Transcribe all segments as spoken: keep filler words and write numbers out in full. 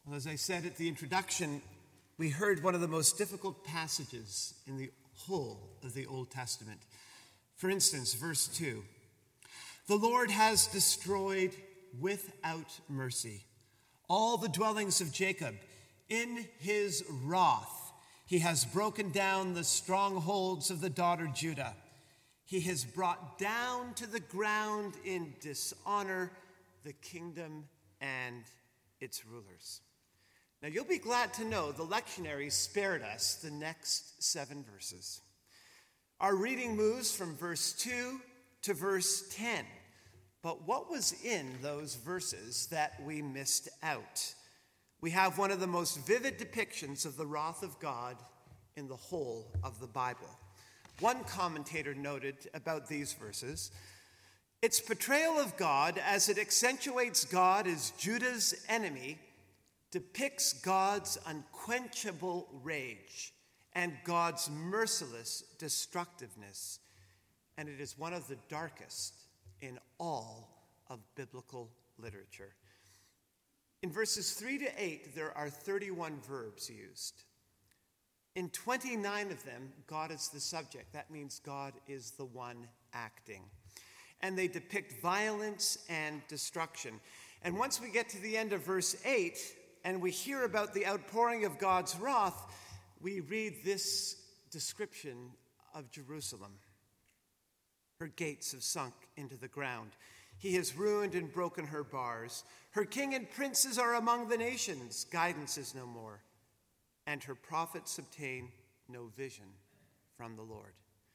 Well, as I said at the introduction, we heard one of the most difficult passages in the whole of the Old Testament. For instance, verse two, "The Lord has destroyed without mercy all the dwellings of Jacob. In his wrath, he has broken down the strongholds of the daughter Judah. He has brought down to the ground in dishonor the kingdom and its rulers." Now, you'll be glad to know the lectionary spared us the next seven verses. Our reading moves from verse two to verse ten. But what was in those verses that we missed out? We have one of the most vivid depictions of the wrath of God in the whole of the Bible. One commentator noted about these verses, "Its portrayal of God as it accentuates God as Judah's enemy depicts God's unquenchable rage and God's merciless destructiveness, and it is one of the darkest in all of biblical literature." In verses three to eight, there are thirty-one verbs used. In twenty-nine of them, God is the subject. That means God is the one acting. And they depict violence and destruction. And once we get to the end of verse eight, and we hear about the outpouring of God's wrath, we read this description of Jerusalem. "Her gates have sunk into the ground. He has ruined and broken her bars. Her king and princes are among the nations. Guidance is no more. And her prophets obtain no vision from the Lord."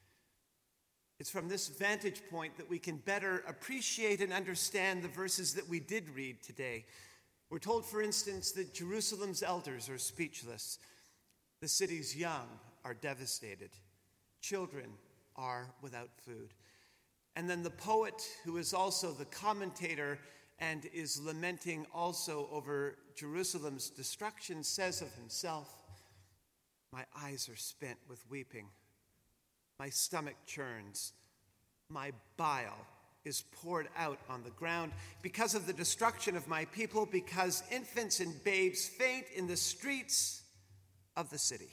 It's from this vantage point that we can better appreciate and understand the verses that we did read today. We're told, for instance, that Jerusalem's elders are speechless. The city's young are devastated. Children are without food. And then the poet, who is also the commentator and is lamenting also over Jerusalem's destruction, says of himself, "My eyes are spent with weeping. My stomach churns. My bile is poured out on the ground because of the destruction of my people, because infants and babes faint in the streets of the city."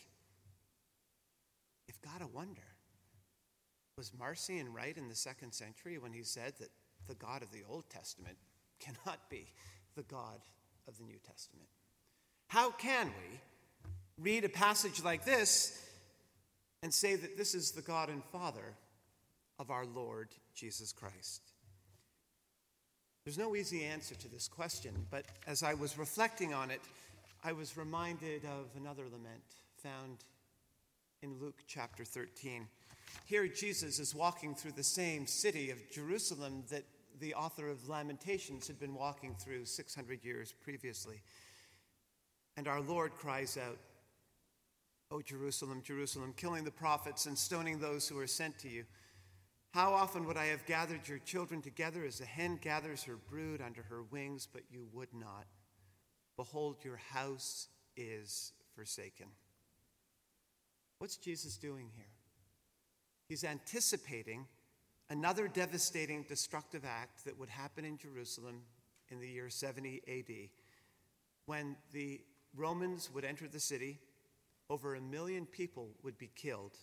You've got to wonder, was Marcion right in the second century when he said that the God of the Old Testament cannot be the God of the New Testament? How can we read a passage like this and say that this is the God and Father of our Lord Jesus Christ? There's no easy answer to this question, but as I was reflecting on it, I was reminded of another lament found in Luke chapter thirteen. Here Jesus is walking through the same city of Jerusalem that the author of Lamentations had been walking through six hundred years previously. And our Lord cries out, "O Jerusalem, Jerusalem, killing the prophets and stoning those who are sent to you. How often would I have gathered your children together as a hen gathers her brood under her wings, but you would not. Behold, your house is forsaken." What's Jesus doing here? He's anticipating another devastating, destructive act that would happen in Jerusalem in the year seventy A D, when the Romans would enter the city. Over a million people would be killed,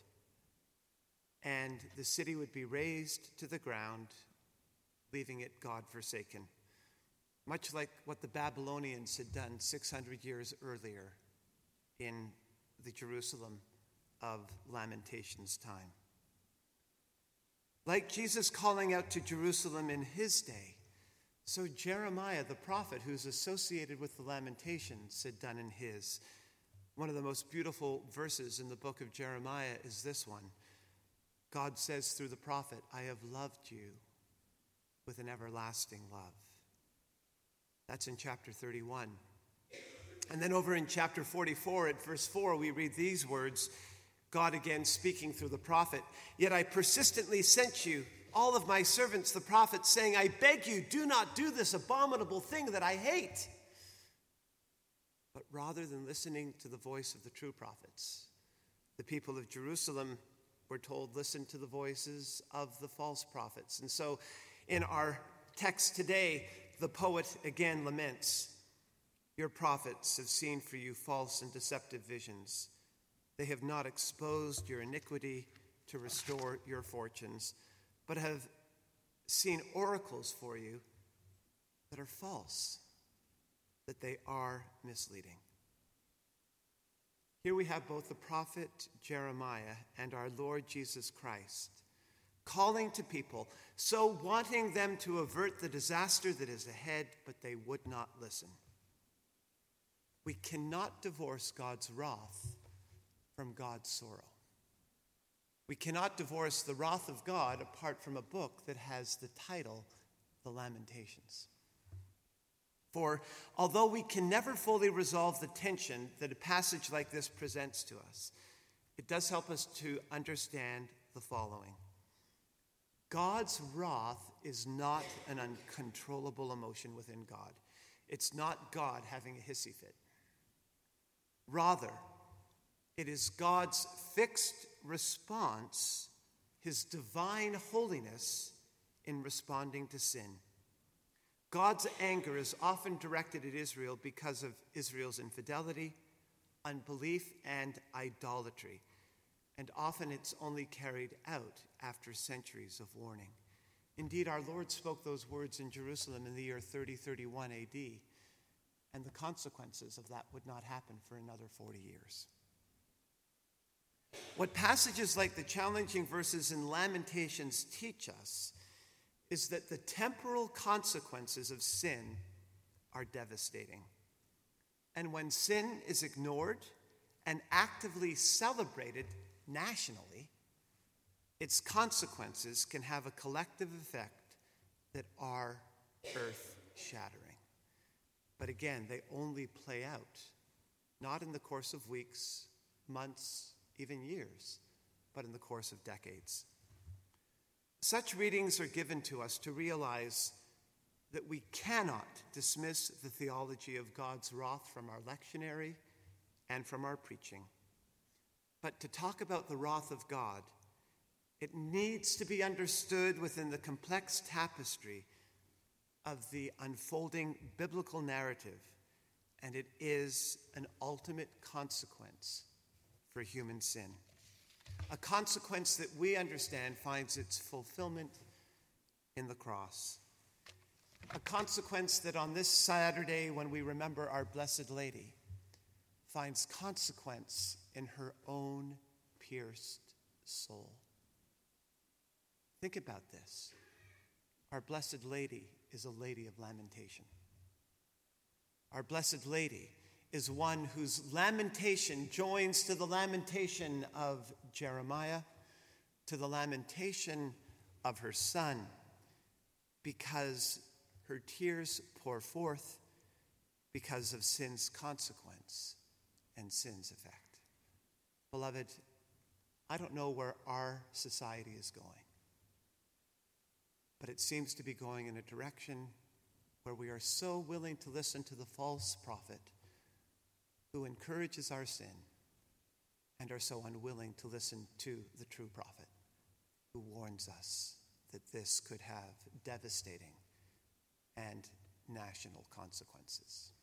and the city would be razed to the ground, leaving it God-forsaken, much like what the Babylonians had done six hundred years earlier in the Jerusalem of Lamentations' time. Like Jesus calling out to Jerusalem in his day, so Jeremiah the prophet, who's associated with the Lamentations, had done in his. One of the most beautiful verses in the book of Jeremiah is this one. God says through the prophet, "I have loved you with an everlasting love." That's in chapter thirty-one. And then over in chapter forty-four, at verse four, we read these words, God again speaking through the prophet, "Yet I persistently sent you, all of my servants, the prophets, saying, I beg you, do not do this abominable thing that I hate." But rather than listening to the voice of the true prophets, the people of Jerusalem were told, listen to the voices of the false prophets. And so in our text today, the poet again laments, Your prophets have seen for you false and deceptive visions. They have not exposed your iniquity to restore your fortunes, but have seen oracles for you that are false, that they are misleading. Here we have both the prophet Jeremiah and our Lord Jesus Christ calling to people, so wanting them to avert the disaster that is ahead, but they would not listen. We cannot divorce God's wrath from God's sorrow. We cannot divorce the wrath of God apart from a book that has the title, The Lamentations. For although we can never fully resolve the tension that a passage like this presents to us, it does help us to understand the following. God's wrath is not an uncontrollable emotion within God. It's not God having a hissy fit. Rather, it is God's fixed response, his divine holiness in responding to sin. God's anger is often directed at Israel because of Israel's infidelity, unbelief, and idolatry. And often it's only carried out after centuries of warning. Indeed, our Lord spoke those words in Jerusalem in the year thirty thirty-one A D, and the consequences of that would not happen for another forty years. What passages like the challenging verses in Lamentations teach us is that the temporal consequences of sin are devastating. And when sin is ignored and actively celebrated nationally, its consequences can have a collective effect that are earth-shattering. But again, they only play out, not in the course of weeks, months, even years, but in the course of decades. Such readings are given to us to realize that we cannot dismiss the theology of God's wrath from our lectionary and from our preaching. But to talk about the wrath of God, it needs to be understood within the complex tapestry of the unfolding biblical narrative, and it is an ultimate consequence for human sin. A consequence that we understand finds its fulfillment in the cross. A consequence that on this Saturday, when we remember our Blessed Lady, finds consequence in her own pierced soul. Think about this. Our Blessed Lady is a lady of lamentation. Our Blessed Lady is one whose lamentation joins to the lamentation of Jeremiah, to the lamentation of her son, because her tears pour forth because of sin's consequence and sin's effect. Beloved, I don't know where our society is going, but it seems to be going in a direction where we are so willing to listen to the false prophet who encourages our sin, and are so unwilling to listen to the true prophet who warns us that this could have devastating and national consequences.